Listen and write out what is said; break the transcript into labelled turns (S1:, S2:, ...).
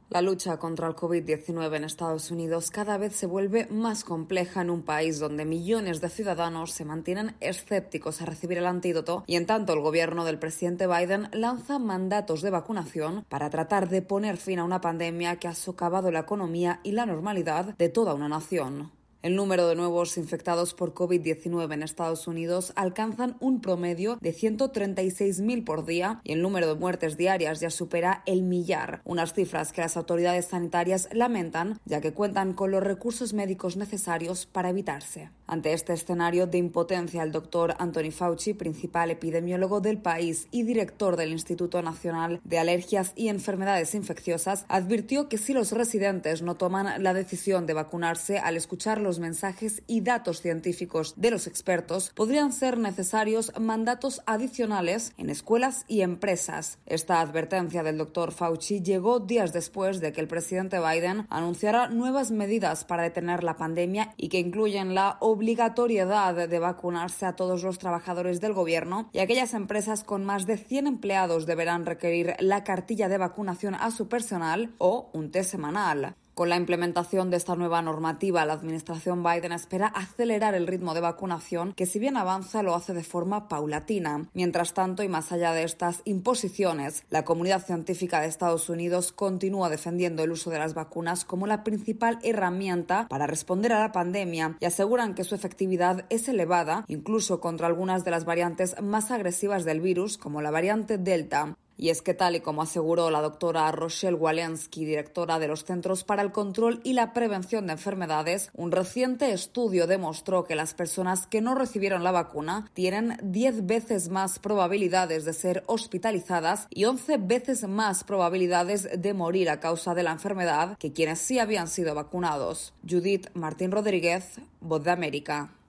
S1: La lucha contra el COVID-19 en Estados Unidos cada vez se vuelve más compleja en un país donde millones de ciudadanos se mantienen escépticos a recibir el antídoto y en tanto el gobierno del presidente Biden lanza mandatos de vacunación para tratar de poner fin a una pandemia que ha socavado la economía y la normalidad de toda una nación. El número de nuevos infectados por COVID-19 en Estados Unidos alcanzan un promedio de 136.000 por día y el número de muertes diarias ya supera el millar, unas cifras que las autoridades sanitarias lamentan ya que cuentan con los recursos médicos necesarios para evitarse. Ante este escenario de impotencia, el doctor Anthony Fauci, principal epidemiólogo del país y director del Instituto Nacional de Alergias y Enfermedades Infecciosas, advirtió que si los residentes no toman la decisión de vacunarse al escuchar los mensajes y datos científicos de los expertos, podrían ser necesarios mandatos adicionales en escuelas y empresas. Esta advertencia del doctor Fauci llegó días después de que el presidente Biden anunciara nuevas medidas para detener la pandemia y que incluyen la obligatoriedad de vacunarse a todos los trabajadores del gobierno, y aquellas empresas con más de 100 empleados deberán requerir la cartilla de vacunación a su personal o un test semanal. Con la implementación de esta nueva normativa, la administración Biden espera acelerar el ritmo de vacunación, que si bien avanza, lo hace de forma paulatina. Mientras tanto, y más allá de estas imposiciones, la comunidad científica de Estados Unidos continúa defendiendo el uso de las vacunas como la principal herramienta para responder a la pandemia y aseguran que su efectividad es elevada, incluso contra algunas de las variantes más agresivas del virus, como la variante Delta. Y es que, tal y como aseguró la doctora Rochelle Walensky, directora de los Centros para el Control y la Prevención de Enfermedades, un reciente estudio demostró que las personas que no recibieron la vacuna tienen 10 veces más probabilidades de ser hospitalizadas y 11 veces más probabilidades de morir a causa de la enfermedad que quienes sí habían sido vacunados. Judith Martín Rodríguez, Voz de América.